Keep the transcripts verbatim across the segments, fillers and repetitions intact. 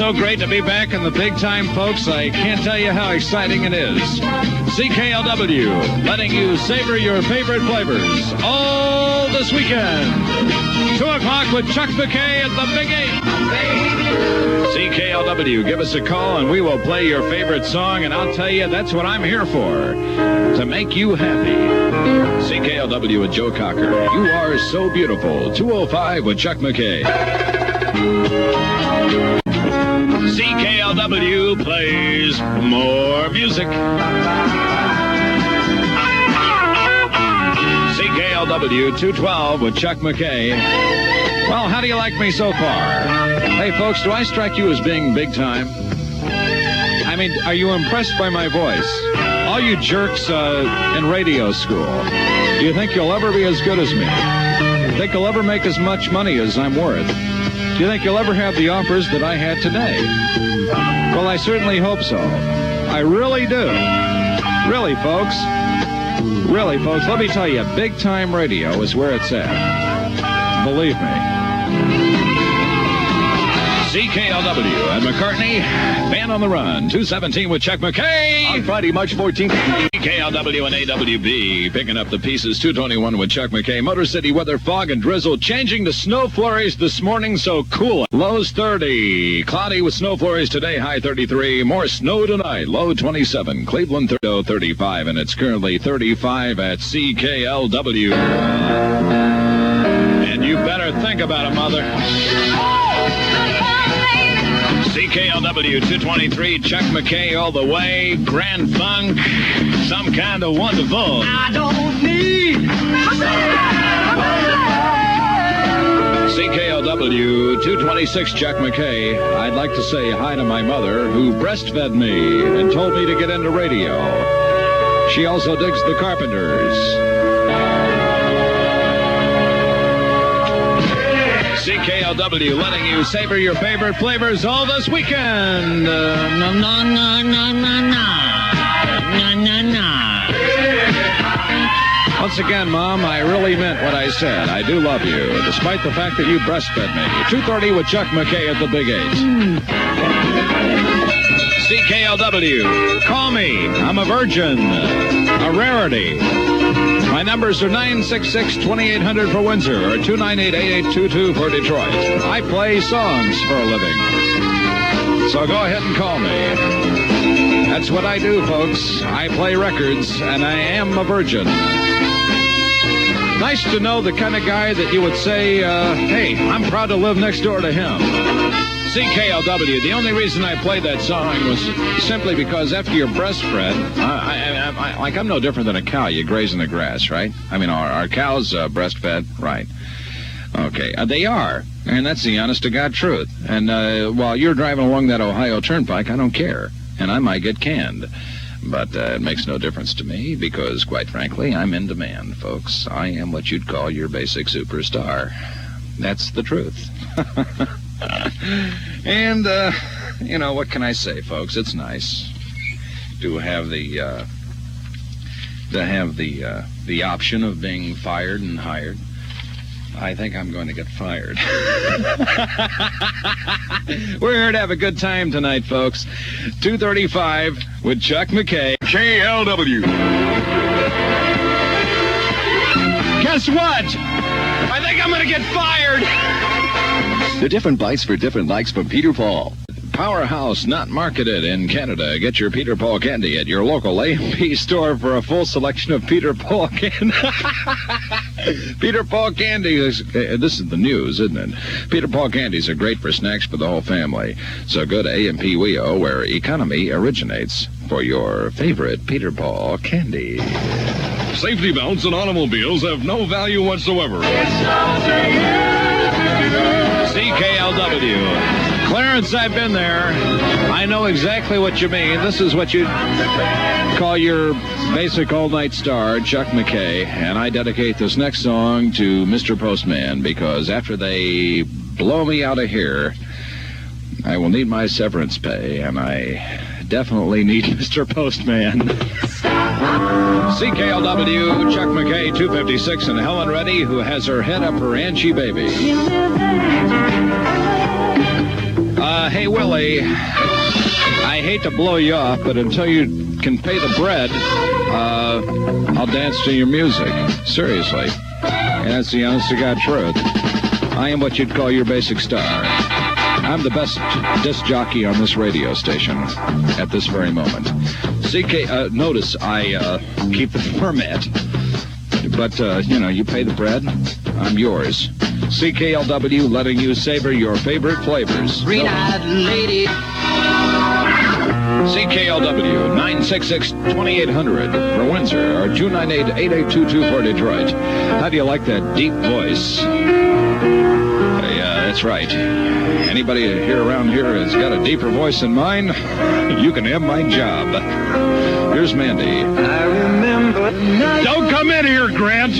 so great to be back in the big time, folks. I can't tell you how exciting it is. C K L W, letting you savor your favorite flavors all this weekend. Two o'clock with Chuck McKay at the Big Eight. C K L W, give us a call and we will play your favorite song, and I'll tell you, that's what I'm here for, to make you happy. C K L W with Joe Cocker. You are so beautiful. two oh five with Chuck McKay. C K L W plays more music. C K L W two twelve with Chuck McKay. Well, how do you like me so far? Hey, folks, do I strike you as being big time? I mean, are you impressed by my voice? All you jerks uh, in radio school, do you think you'll ever be as good as me? Do you think you'll ever make as much money as I'm worth? Do you think you'll ever have the offers that I had today? Well, I certainly hope so. I really do. Really, folks. Really, folks, let me tell you, big time radio is where it's at. Believe me. C K L W and McCartney, Band on the Run, two seventeen with Chuck McKay. On Friday, March fourteenth. C K L W and A W B picking up the pieces, two twenty-one with Chuck McKay. Motor City weather, fog and drizzle, changing to snow flurries this morning, so cool. Lows thirty, cloudy with snow flurries today, high thirty-three. More snow tonight, low twenty-seven. Cleveland thirty-five, and it's currently thirty-five at C K L W. And you better think about it, mother. C K L W two twenty-three, Chuck McKay all the way, Grand Funk, some kind of wonderful. I don't need C K L W two twenty-six, Chuck McKay. I'd like to say hi to my mother, who breastfed me and told me to get into radio. She also digs the Carpenters. C K L W letting you savor your favorite flavors all this weekend. Uh, na na na na na na na na. Once again, Mom, I really meant what I said. I do love you, despite the fact that you breastfed me. two thirty with Chuck McKay at the Big Eight. C K L W, call me. I'm a virgin, a rarity. My numbers are nine six six, two eight zero zero for Windsor or two nine eight, eight eight two two for Detroit. I play songs for a living. So go ahead and call me. That's what I do, folks. I play records, and I am a virgin. Nice to know the kind of guy that you would say, uh, hey, I'm proud to live next door to him. C K L W, the only reason I played that song was simply because after you're breastfed, I, I, I, like I'm no different than a cow. You graze in the grass, right? I mean, are, are cows uh, breastfed? Right. Okay, uh, they are, and that's the honest-to-God truth. And uh, while you're driving along that Ohio Turnpike, I don't care, and I might get canned. But uh, it makes no difference to me because, quite frankly, I'm in demand, folks. I am what you'd call your basic superstar. That's the truth. And, uh, you know, what can I say, folks? It's nice to have the, uh, to have the, uh, the option of being fired and hired. I think I'm going to get fired. We're here to have a good time tonight, folks. two thirty-five with Chuck McKay. K L W. Guess what? I think I'm going to get fired. The different bites for different likes from Peter Paul. Powerhouse, not marketed in Canada. Get your Peter Paul candy at your local A and P store for a full selection of Peter Paul candy. Peter Paul candy is, uh, this is the news, isn't it? Peter Paul candies are great for snacks for the whole family. So go to A and P W E O, where economy originates, for your favorite Peter Paul candy. Safety belts in automobiles have no value whatsoever. C K L W. Clarence, I've been there. I know exactly what you mean. This is what you call your basic all-night star, Chuck McKay. And I dedicate this next song to Mister Postman, because after they blow me out of here, I will need my severance pay, and I definitely need Mister Postman. C K L W, Chuck McKay, two fifty-six, and Helen Reddy, who has her head up her Angie baby. Uh, Uh, hey, Willie, I hate to blow you off, but until you can pay the bread, uh, I'll dance to your music. Seriously. And that's the honest-to-God truth. I am what you'd call your basic star. I'm the best disc jockey on this radio station at this very moment. C K, uh, notice I uh, keep the permit, but, uh, you know, you pay the bread, I'm yours. C K L W, letting you savor your favorite flavors. Green-eyed lady. C K L W, nine six six, two eight hundred for Windsor, or two nine eight, eight eight two two for Detroit. How do you like that deep voice? Yeah, that's right. Anybody here around here has got a deeper voice than mine, you can have my job. Here's Mandy. I remember the night. Don't come in here, Grant.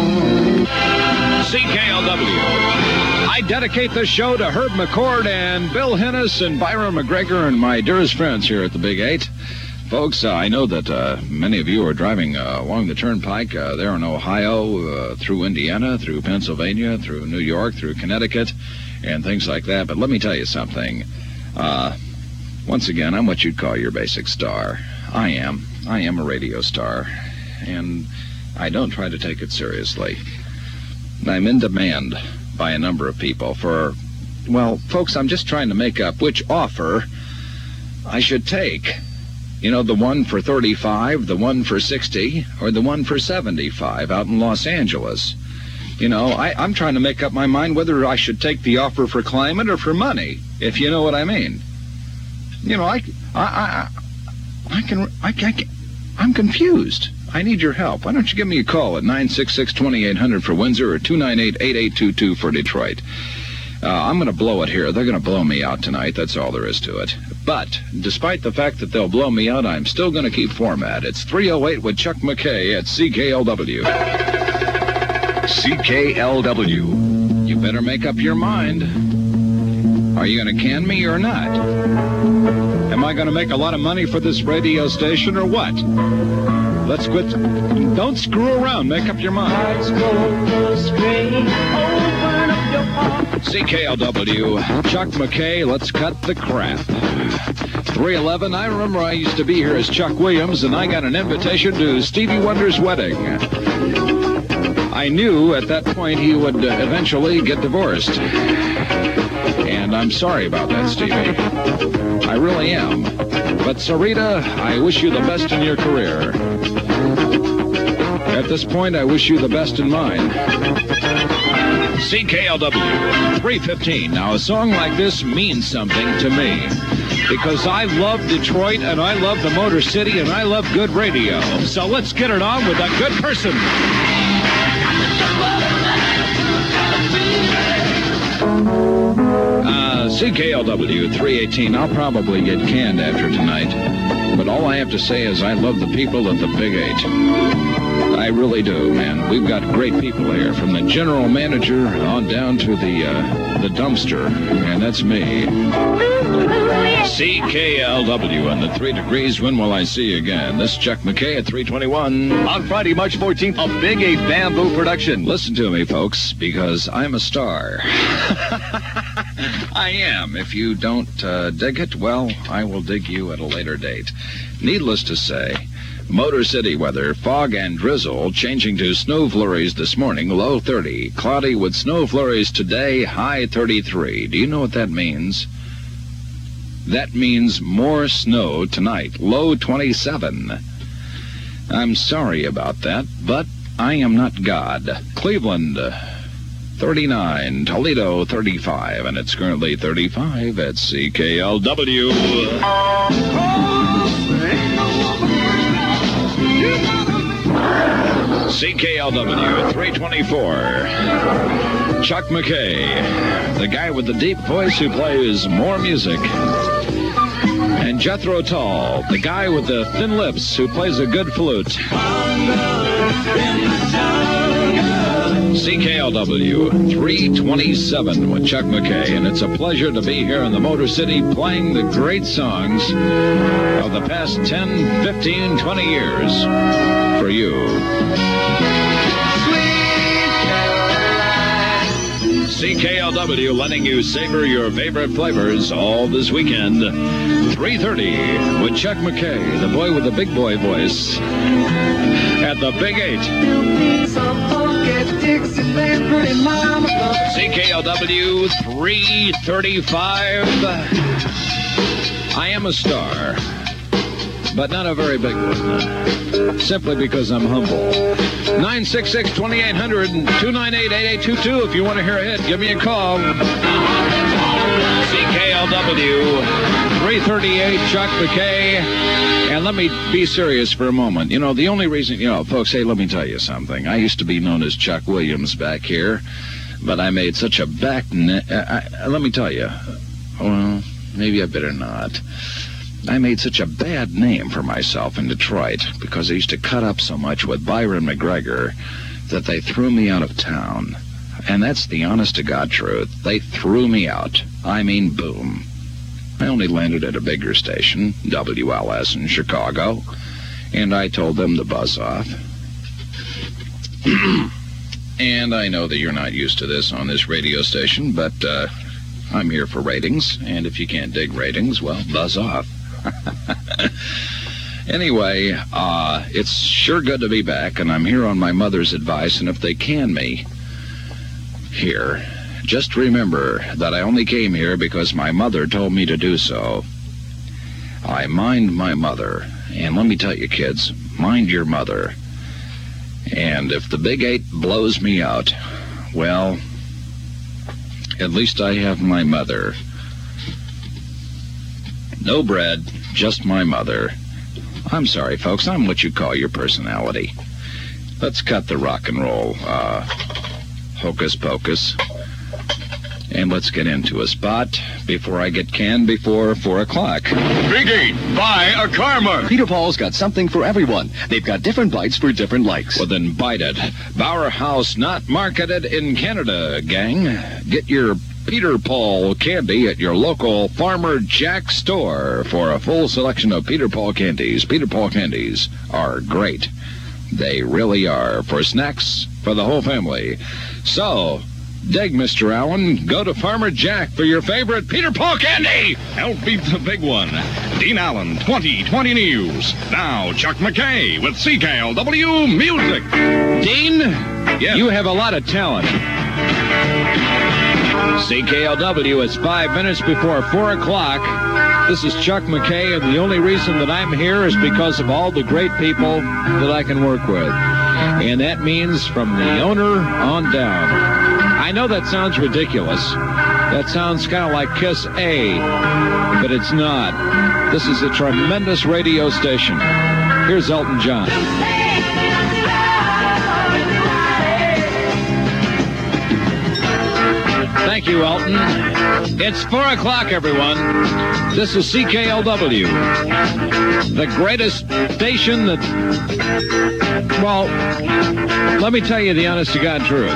C K L W. I dedicate this show to Herb McCord and Bill Hennis and Byron McGregor and my dearest friends here at the Big Eight. Folks, uh, I know that uh, many of you are driving uh, along the Turnpike uh, there in Ohio, uh, through Indiana, through Pennsylvania, through New York, through Connecticut, and things like that. But let me tell you something. Uh, once again, I'm what you'd call your basic star. I am. I am a radio star. And I don't try to take it seriously. I'm in demand by a number of people for, well, folks, I'm just trying to make up which offer I should take. You know, the one for thirty-five, the one for sixty, or the one for seventy-five out in Los Angeles. You know, I, I'm trying to make up my mind whether I should take the offer for climate or for money, if you know what I mean. You know, I, I, I, I can, I, I can, I'm confused. I need your help. Why don't you give me a call at nine six six, two eight hundred for Windsor or two nine eight, eight eight two two for Detroit. Uh, I'm going to blow it here. They're going to blow me out tonight. That's all there is to it. But despite the fact that they'll blow me out, I'm still going to keep format. It's three oh eight with Chuck McKay at C K L W. C K L W. You better make up your mind. Are you going to can me or not? Am I going to make a lot of money for this radio station or what? Let's quit. Don't screw around. Make up your mind. C K L W, Chuck McKay, let's cut the crap. three eleven, I remember I used to be here as Chuck Williams, and I got an invitation to Stevie Wonder's wedding. I knew at that point he would uh, eventually get divorced. And I'm sorry about that, Stevie. I really am. But Sarita, I wish you the best in your career. At this point, I wish you the best in mine. C K L W, three fifteen. Now, a song like this means something to me because I love Detroit, and I love the Motor City, and I love good radio. So let's get it on with a good person. Uh, C K L W, three eighteen. I'll probably get canned after tonight. But all I have to say is I love the people at the Big Eight. I really do, man. We've got great people here, from the general manager on down to the uh, the dumpster, and that's me. C K L W and the three degrees. When will I see you again? This is Chuck McKay at three twenty-one. On Friday, March fourteenth, a Big Eight Bamboo production. Listen to me, folks, because I'm a star. I am. If you don't uh, dig it, well, I will dig you at a later date. Needless to say, Motor City weather, fog and drizzle, changing to snow flurries this morning, low thirty. Cloudy with snow flurries today, high thirty-three. Do you know what that means? That means more snow tonight, low twenty-seven. I'm sorry about that, but I am not God. Cleveland, thirty-nine. Toledo, thirty-five. And it's currently thirty-five at C K L W. C K L W, three twenty-four. Chuck McKay, the guy with the deep voice who plays more music. And Jethro Tull, the guy with the thin lips who plays a good flute. C K L W, three twenty-seven with Chuck McKay, and it's a pleasure to be here in the Motor City playing the great songs of the past ten, fifteen, twenty years for you. C K L W letting you savor your favorite flavors all this weekend. three thirty with Chuck McKay, the boy with the big boy voice, at the Big Eight. C K L W three thirty-five. I am a star, but not a very big one, simply because I'm humble. nine six six, two eight zero zero and two nine eight, eight eight two two. If you want to hear a hit, give me a call. C K L W three thirty-eight, Chuck McKay. And let me be serious for a moment. You know, the only reason, you know, folks, hey, let me tell you something. I used to be known as Chuck Williams back here, but I made such a back... Ne- I, I, let me tell you. Well, maybe I better not. I made such a bad name for myself in Detroit because I used to cut up so much with Byron McGregor that they threw me out of town. And that's the honest-to-God truth. They threw me out. I mean, boom. I only landed at a bigger station, W L S in Chicago, and I told them to buzz off. And I know that you're not used to this on this radio station, but uh, I'm here for ratings, and if you can't dig ratings, well, buzz off. Anyway, uh, it's sure good to be back, and I'm here on my mother's advice, and if they can me here, just remember that I only came here because my mother told me to do so. I mind my mother, and let me tell you, kids, mind your mother. And if the Big Eight blows me out, well, at least I have my mother. No bread, just my mother. I'm sorry, folks, I'm what you call your personality. Let's cut the rock and roll, uh, hocus pocus. And let's get into a spot before I get canned before four o'clock. Big Eight, buy a Karma. Peter Paul's got something for everyone. They've got different bites for different likes. Well, then bite it. Bauer House, not marketed in Canada, gang. Get your Peter Paul candy at your local Farmer Jack store for a full selection of Peter Paul candies. Peter Paul candies are great. They really are. For snacks for the whole family. So... dig, Mister Allen. Go to Farmer Jack for your favorite Peter Paul candy. Help beat the big one. Dean Allen, twenty twenty News. Now, Chuck McKay with C K L W Music. Dean, yes. You have a lot of talent. C K L W is five minutes before four o'clock. This is Chuck McKay, and the only reason that I'm here is because of all the great people that I can work with. And that means from the owner on down. I know that sounds ridiculous. That sounds kind of like Kiss A, but it's not. This is a tremendous radio station. Here's Elton John. Thank you, Elton. It's four o'clock, everyone. This is C K L W, the greatest station that... Well, let me tell you the honest-to-God truth.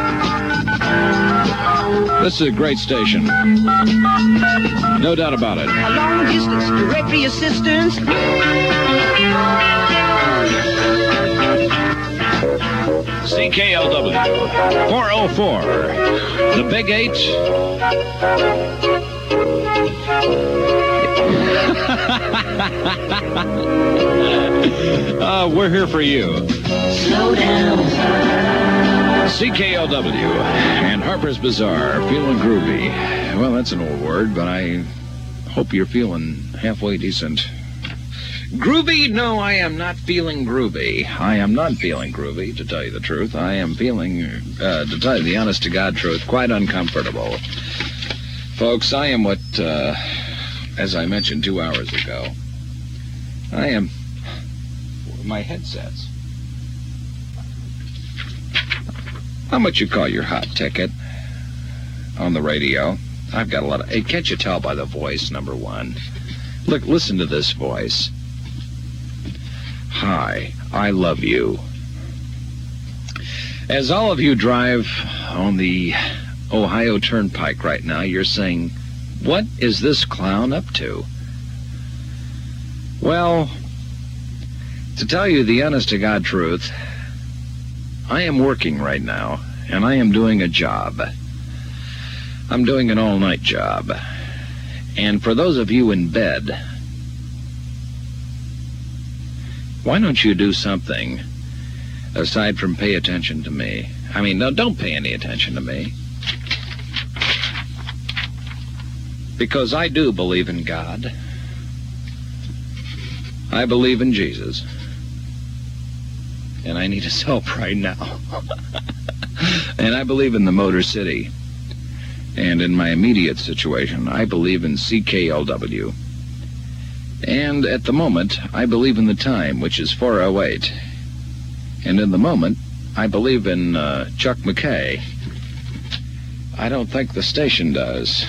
This is a great station. No doubt about it. A long distance directory assistance. C K L W, four oh four. The Big Eight. uh, we're here for you. Slow down. C K L W and Harper's Bazaar, feeling groovy. Well, that's an old word, but I hope you're feeling halfway decent. Groovy? No, I am not feeling groovy. I am not feeling groovy, to tell you the truth. I am feeling, uh, to tell you the honest-to-God truth, quite uncomfortable. Folks, I am what, uh, as I mentioned two hours ago, I am... my headsets. How much you call your hot ticket on the radio? I've got a lot of... Hey, can't you tell by the voice, number one? Look, listen to this voice. Hi, I love you. As all of you drive on the Ohio Turnpike right now, you're saying, what is this clown up to? Well, to tell you the honest-to-God truth, I am working right now, and I am doing a job. I'm doing an all-night job. And for those of you in bed, why don't you do something aside from pay attention to me? I mean, no, don't pay any attention to me. Because I do believe in God. I believe in Jesus. And I need his help right now. And I believe in the Motor City. And in my immediate situation, I believe in C K L W. And at the moment, I believe in the time, which is four oh eight. And in the moment, I believe in uh, Chuck McKay. I don't think the station does.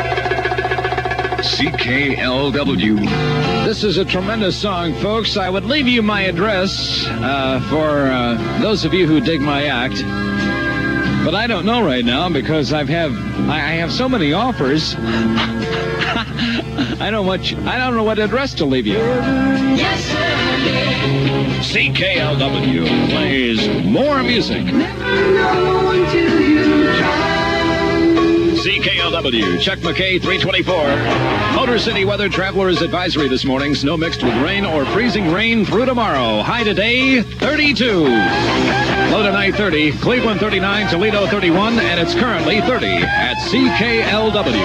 C K L W. This is a tremendous song, folks. I would leave you my address uh, for uh, those of you who dig my act. But I don't know right now because I've have I have so many offers. I don't much I don't know what address to leave you. Yes, sir. C K L W plays more music. Never know until you try. C K L W, Chuck McKay, three twenty-four. Motor City weather travelers advisory this morning. Snow mixed with rain or freezing rain through tomorrow. High today, thirty-two. Low tonight, thirty. Cleveland, thirty-nine. Toledo, thirty-one. And it's currently thirty at C K L W.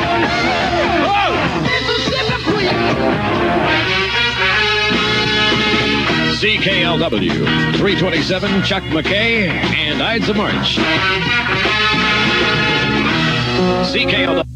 C K L W, three twenty-seven, Chuck McKay and Ides of March. C K L W.